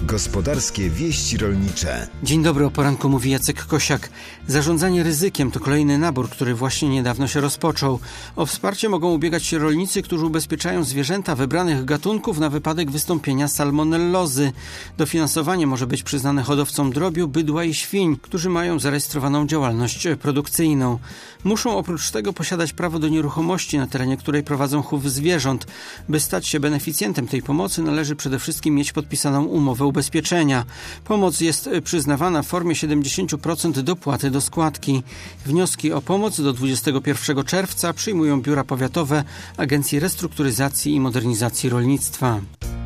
Gospodarskie wieści rolnicze. Dzień dobry, o poranku mówi Jacek Kosiak. Zarządzanie ryzykiem to kolejny nabór, który właśnie niedawno się rozpoczął. O wsparcie mogą ubiegać się rolnicy, którzy ubezpieczają zwierzęta wybranych gatunków na wypadek wystąpienia salmonellozy. Dofinansowanie może być przyznane hodowcom drobiu, bydła i świń, którzy mają zarejestrowaną działalność produkcyjną. Muszą oprócz tego posiadać prawo do nieruchomości, na terenie której prowadzą chów zwierząt. By stać się beneficjentem tej pomocy, należy przede wszystkim mieć podpisaną umowę ubezpieczenia. Pomoc jest przyznawana w formie 70% dopłaty do składki. Wnioski o pomoc do 21 czerwca przyjmują biura powiatowe Agencji Restrukturyzacji i Modernizacji Rolnictwa.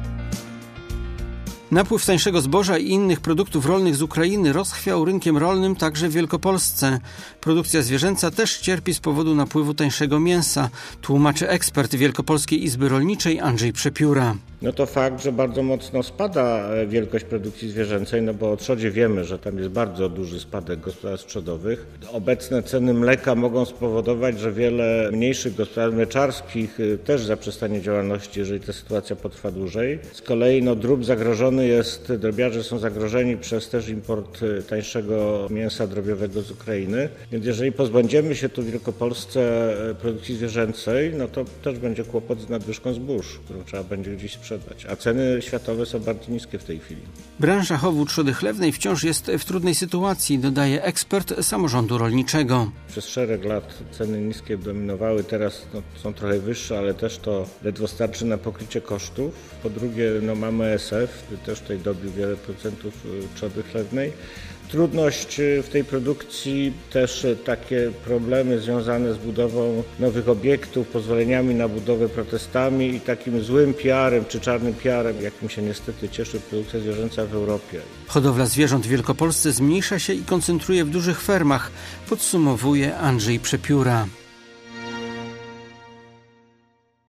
Napływ tańszego zboża i innych produktów rolnych z Ukrainy rozchwiał rynkiem rolnym także w Wielkopolsce. Produkcja zwierzęca też cierpi z powodu napływu tańszego mięsa, tłumaczy ekspert Wielkopolskiej Izby Rolniczej Andrzej Przepióra. No to fakt, że bardzo mocno spada wielkość produkcji zwierzęcej, no bo o trzodzie wiemy, że tam jest bardzo duży spadek gospodarstw trzodowych. Obecne ceny mleka mogą spowodować, że wiele mniejszych gospodarstw mleczarskich też zaprzestanie działalności, jeżeli ta sytuacja potrwa dłużej. Z kolei drób zagrożony jest, drobiarze są zagrożeni przez też import tańszego mięsa drobiowego z Ukrainy. Więc jeżeli pozbędziemy się tu w Wielkopolsce produkcji zwierzęcej, no to też będzie kłopot z nadwyżką zbóż, którą trzeba będzie gdzieś sprzedać. A ceny światowe są bardzo niskie w tej chwili. Branża chowu trzody chlewnej wciąż jest w trudnej sytuacji, dodaje ekspert samorządu rolniczego. Przez szereg lat ceny niskie dominowały, teraz są trochę wyższe, ale też to ledwo starczy na pokrycie kosztów. Po drugie mamy ESF, który też tutaj dobił wiele procentów trzody chlewnej. Trudność w tej produkcji, też takie problemy związane z budową nowych obiektów, pozwoleniami na budowę, protestami i takim złym PR-em czy czarnym PR-em, jakim się niestety cieszy produkcja zwierzęca w Europie. Hodowla zwierząt w Wielkopolsce zmniejsza się i koncentruje w dużych fermach, podsumowuje Andrzej Przepióra.